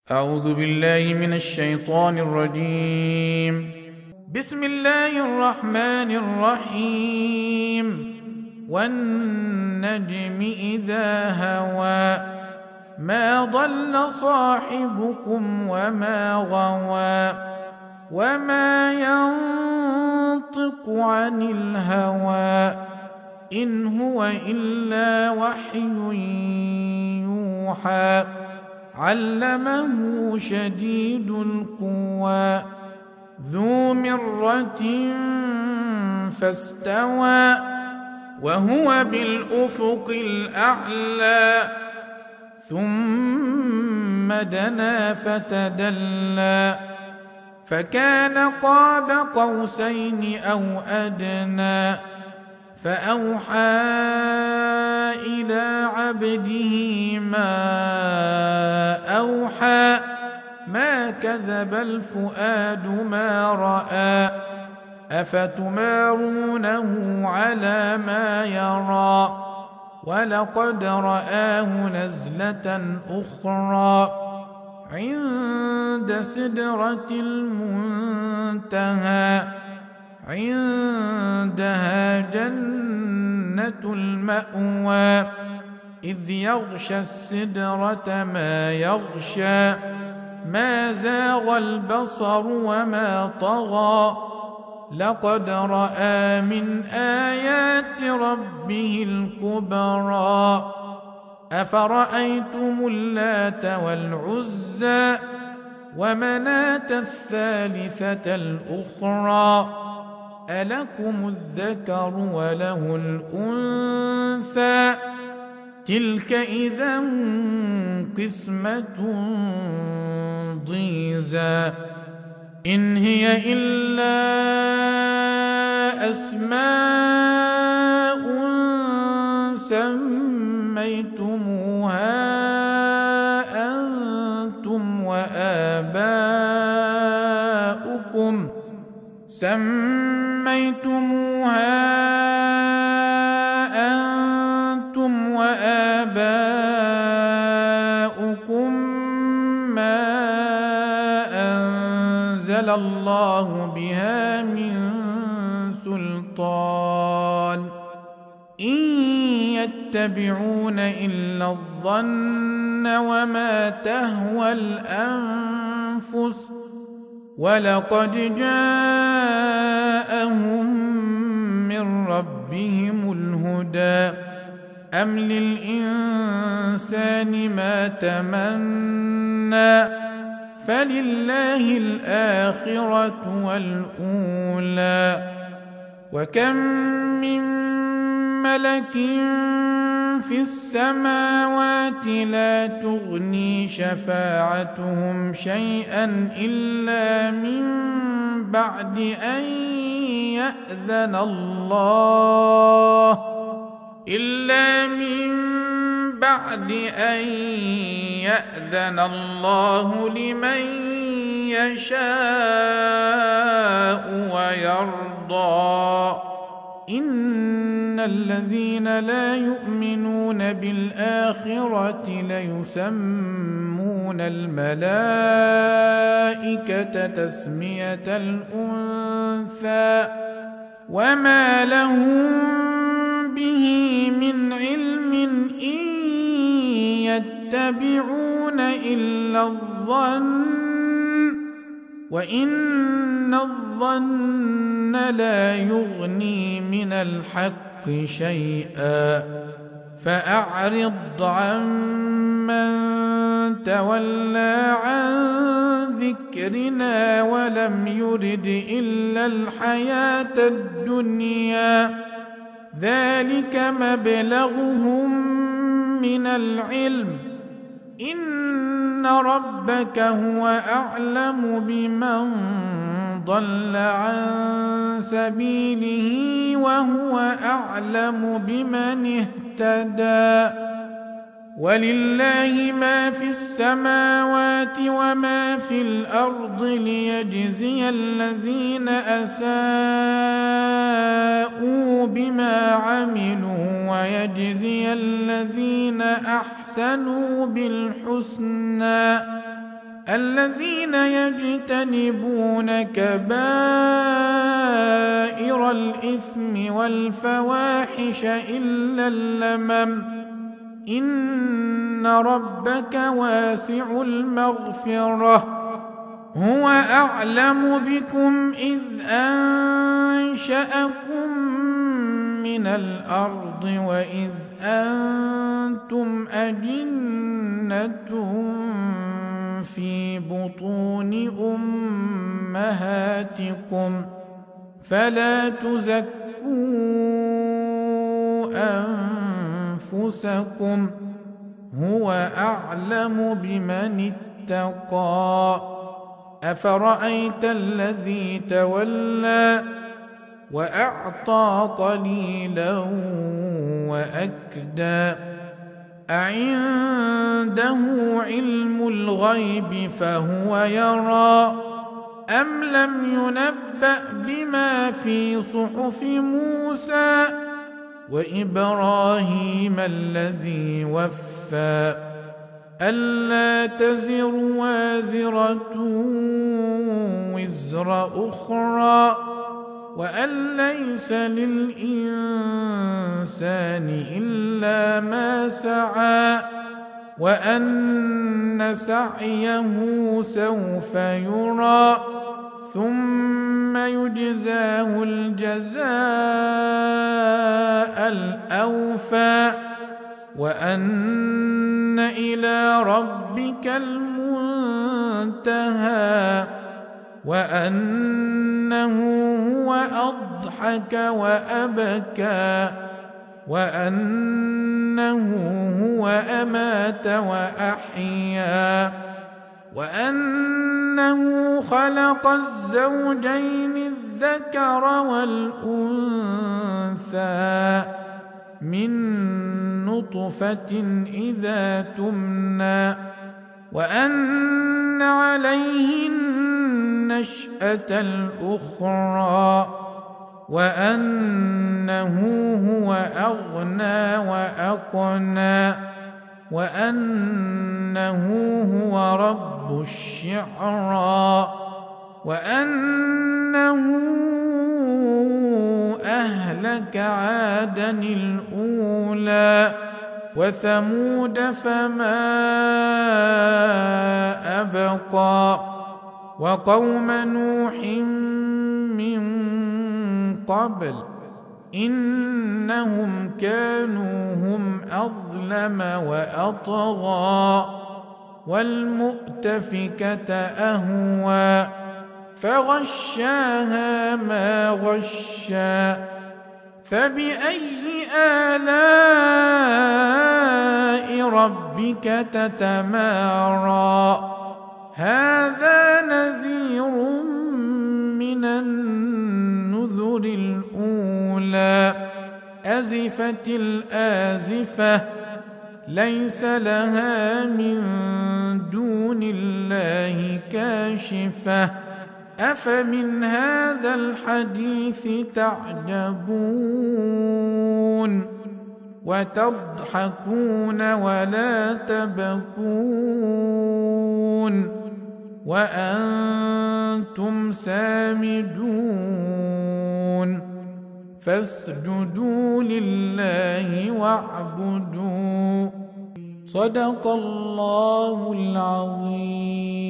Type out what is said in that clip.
أعوذ بالله من الشيطان الرجيم. بسم الله الرحمن الرحيم. والنجم إذا هوى ما ضل صاحبكم وما غوى وما ينطق عن الهوى إن هو إلا وحي يوحى علمه شديد القوى ذو مرة فاستوى وهو بالأفق الأعلى ثم دنا فتدلى فكان قاب قوسين أو أدنى فأوحى إلى عبده ما أوحى ما كذب الفؤاد ما رأى أفتمارونه على ما يرى ولقد رآه نزلة أخرى عند سدرة المنتهى عندها جنة المأوى إذ يغشى السدرة ما يغشى ما زاغ البصر وما طغى لقد رأى من آيات ربه الكبرى أفرأيتم اللات والعزى ومناة الثالثة الأخرى ألكم الذكر وله الأنثى تلك إذا قسمة ضيزى إن هي إلا أسماء سميتموها أنتم وآباؤكم ما أنزل الله بها من سلطان إن يتبعون إلا الظن وما تهوى الأنفس ولقد جاءهم من ربهم الهدى أم للإنسان ما تمنى فلله الآخرة والأولى وكم من ملك في السماوات لا تغني شفاعتهم شيئا إلا من بعد أن يأذن الله لمن يشاء ويرضى إن الذين لا يؤمنون بالآخرة ليسمون الملائكة تسمية الأنثى وما لهم به من علم إن يتبعون إلا الظن وإن الظن لا يغني من الحق شيئا فأعرض عمن تولى عن ذكرنا ولم يرد إلا الحياة الدنيا ذلك مبلغهم من العلم إن ربك هو أعلم بمن ضل عن سبيله وهو أعلم بمن اهتدى ولله ما في السماوات وما في الأرض ليجزي الذين أساءوا بما عملوا ويجزي الذين أحسنوا بالحسنى الذين يجتنبون كبائر الإثم والفواحش إلا اللمم إن ربك واسع المغفرة هو أعلم بكم إذ أنشأكم من الأرض وإذ أنتم أجنة في بطون أمهاتكم فلا تزكوا أنفسكم هو أعلم بمن اتقى أفرأيت الذي تولى وأعطى قليلا وأكدى أعنده علم الغيب فهو يرى أم لم ينبأ بما في صحف موسى وإبراهيم الذي وفى ألا تزر وازرة وزر أخرى وأن ليس للإنسان إلا ما سعى وأن سعيه سوف يرى ثم يجزاه الجزاء الأوفى وأن إلى ربك المنتهى وأنه هو أضحك وأبكى وأنه هو أمات وأحيا وأنه خلق الزوجين الذكر والأنثى من نطفة إذا تمنى وأن عليه النشأة الأخرى وأنه هو أغنى وأقنى وأنه هو رب الشعرى وأنه أهلك عادا الأولى وثمود فما أبقى وقوم نوح من قبل إنهم كانوا هم أظلم وأطغى والمؤتفكة أهوى فغشاها ما غشى فبأي آلاء ربك تتمارى هذا نذير من النذر الأولى أزفت الآزفة ليس لها من دون الله كاشفة أفمن هذا الحديث تعجبون وتضحكون ولا تبكون وأنتم سامدون فاسجدوا لله واعبدوا صدق الله العظيم.